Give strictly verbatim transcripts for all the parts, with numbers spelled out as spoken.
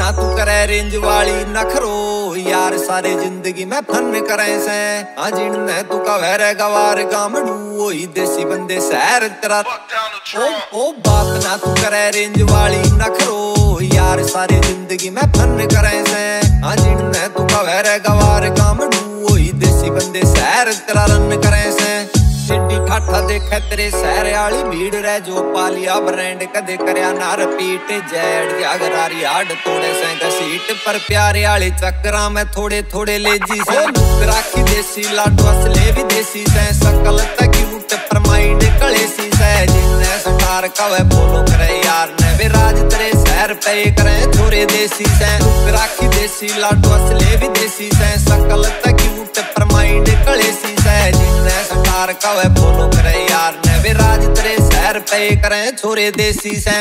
ना तू करे रेंज वाली नखरो यार सारे जिंदगी में फन करे से अजिन ने तू कवर गवार गामडू ओही देसी बंदे शहर तेरा ओ ओ बात ना तू करे रेंज वाली नखरो यार सारे जिंदगी में फन करे से अजिन ने तू कवर गवार गामडू ओही देसी बंदे शहर तेरा रन करे से सिटी ठाठा देखे तेरे शहर आली भीड़ रह जो पालिया ब्रांड कदे करया ना रिपीट जैड जागरारी हाड तोड़े से घसीट पर प्यारे आले चक्करा में थोड़े थोड़े लेजी से राखी देसी लाडो असले भी देसी से सकल तक उठ पर माइंड कलेसी से जिन्ने स्टार कवे बोलो करे यार ने वे राज तेरे शहर पे करे छोरे देसी से राखी देसी लाडो असले भी देसी से सकल तक उठ पर माइंड कलेसी से जिन्ने स्टार कवे बोलो करे यार ने वे राज तेरे शहर पे करे छोरे देसी से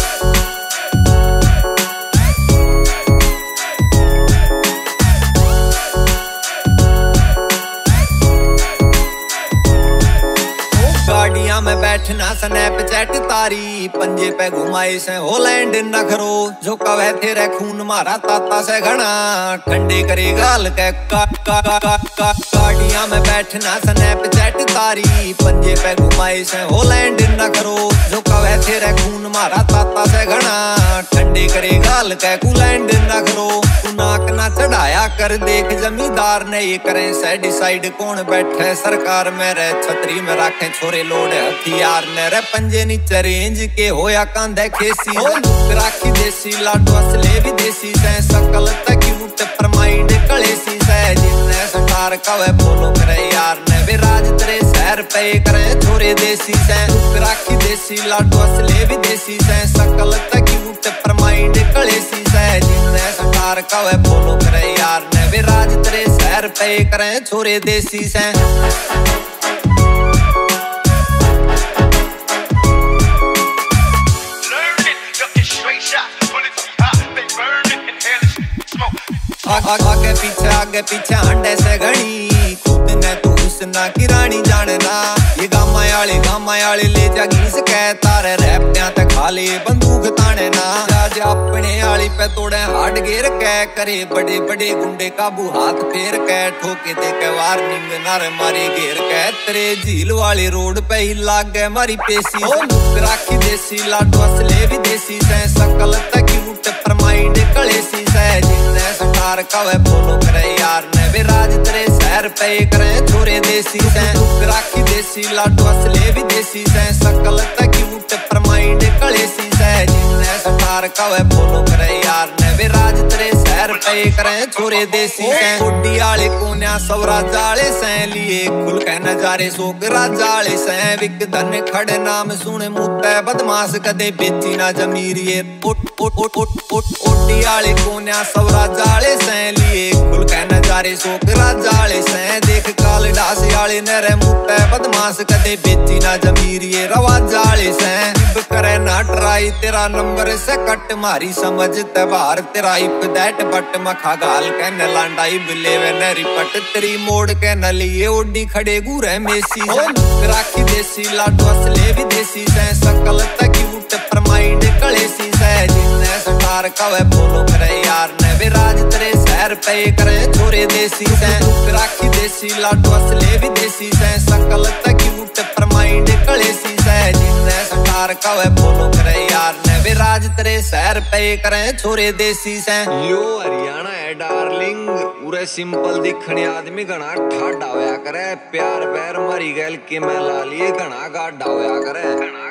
गाड़ियां में बैठना स्नैपचैट तारी पंजे पे घुमाए से होलैंड नखरो जो कवे तेरे खून मारा ताता से घना ठंडे करे गाल के का का का का का गाड़ियां में बैठना स्नैपचैट तारी पंजे पे घुमाए से होलैंड नखरो जो कवे तेरे खून मारा ताता से घना ठंडे करे गाल के कूलैंड नखरो तू नाक ना चढ़ाया कर देख जमींदार ने ये करे से डिसाइड कौन बैठे सरकार में रह छतरी में रखे छोरे लोड हथियार ने रे पंजे नीचे रेंज के होया कांधे खेसी राखी देसी लाडो असले भी देसी से सकल तक उठ पर माइंड कलेसी से जिन्ने स्टार कवे बोलो करे यार ने वे राज तेरे शहर पे करे छोरे देसी से राखी देसी लाडो असले भी देसी से सकल तक उठ पर माइंड कलेसी से जिन्ने स्टार कवे बोलो करे यार ने वे राज तेरे शहर पे करे छोरे देसी से आगे पीछे आगे पीछे हंडे से घनी खुद ने तू उसना की रानी जानना ये गामा आले गामा आले ले जा घीस के तारे रैप्या ते खाली बंदूक ताने ना आज अपने आली पे तोड़े हार्ड गेर के करे बड़े बड़े गुंडे काबू हाथ फेर के ठोके दे के वार्निंग नारे मारे घेर के तेरे झील वाली रोड पे ही लाग गए मारी पेशी राखी देसी लाडो असले भी देसी से सकल तक उठ पर माइंड कलेसी से जिन्ने स्टार कवे बोलो करे यार ने वे राज तेरे शहर पे करे छोरे देसी से राखी देसी लाडो असले भी देसी से सकल तक उठ पर माइंड कलेसी से जिन्ने स्टार कवे बोलो करे यार ने वे राज तेरे शहर पे करे छोरे देसी से कोडी आले कोन्या सवरा जाले से लिए खुल के नजारे सोगरा जाले से विक धन खड़े नाम सुने मुद्दे बदमाश कदे बेची ना जमीरिए उठ उठ उठ उठ उठ ओडी आले कोन्या सवरा जाले से लिए खुल के नजारे सोगरा जाले से देख काल डास आले नरे मुद्दे बदमाश कदे बेची ना जमीरिए रवा जाले से करे ना ट्राई तेरा नंबर से कट मारी समझ त्योहार तेरा इप दैट बट मखा गाल के न लांडाई बिले वे न रिपट तेरी मोड़ के न लिए ओडी खड़े गुरे मेसी राखी देसी लाडो असले भी देसी से सकल तक उठ पर माइंड कलेसी से जिन्ने स्टार कवे बोलो करे यार ने वे राज तेरे शहर पे करे छोरे देसी से राखी देसी लाडो असले भी देसी से सकल तक उठ पर माइंड कलेसी से जिन्ने स्टार कवे बोलो करे यार ने वे राज तेरे शहर पे करे छोरे देसी से यो हरियाणा है डार्लिंग पूरे सिंपल दिखने आदमी घना ठाडा होया करे प्यार पैर मरी गैल के मैं ला लिए घना गाढ़ा होया करे।